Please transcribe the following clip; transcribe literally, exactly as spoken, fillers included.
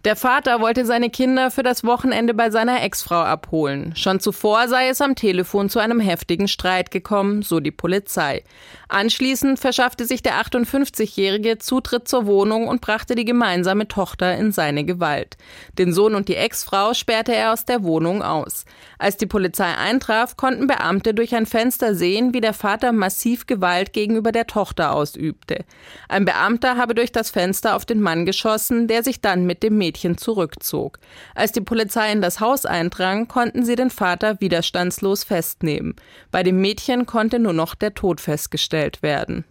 Der Vater wollte seine Kinder für das Wochenende bei seiner Ex-Frau abholen. Schon zuvor sei es am Telefon zu einem heftigen Streit gekommen, so die Polizei. Anschließend verschaffte sich der achtundfünfzigjährige Zutritt zur Wohnung und brachte die gemeinsame Tochter in seine Gewalt. Den Sohn und die Ex-Frau sperrte er aus der Wohnung aus. Als die Polizei eintraf, konnten Beamte durch ein Fenster sehen, wie der Vater massiv Gewalt gegenüber der Tochter ausübte. Ein Beamter habe durch das Fenster auf den Mann geschossen, der sich dann mit dem Mädchen zurückzog. Als die Polizei in das Haus eindrang, konnten sie den Vater widerstandslos festnehmen. Bei dem Mädchen konnte nur noch der Tod festgestellt werden.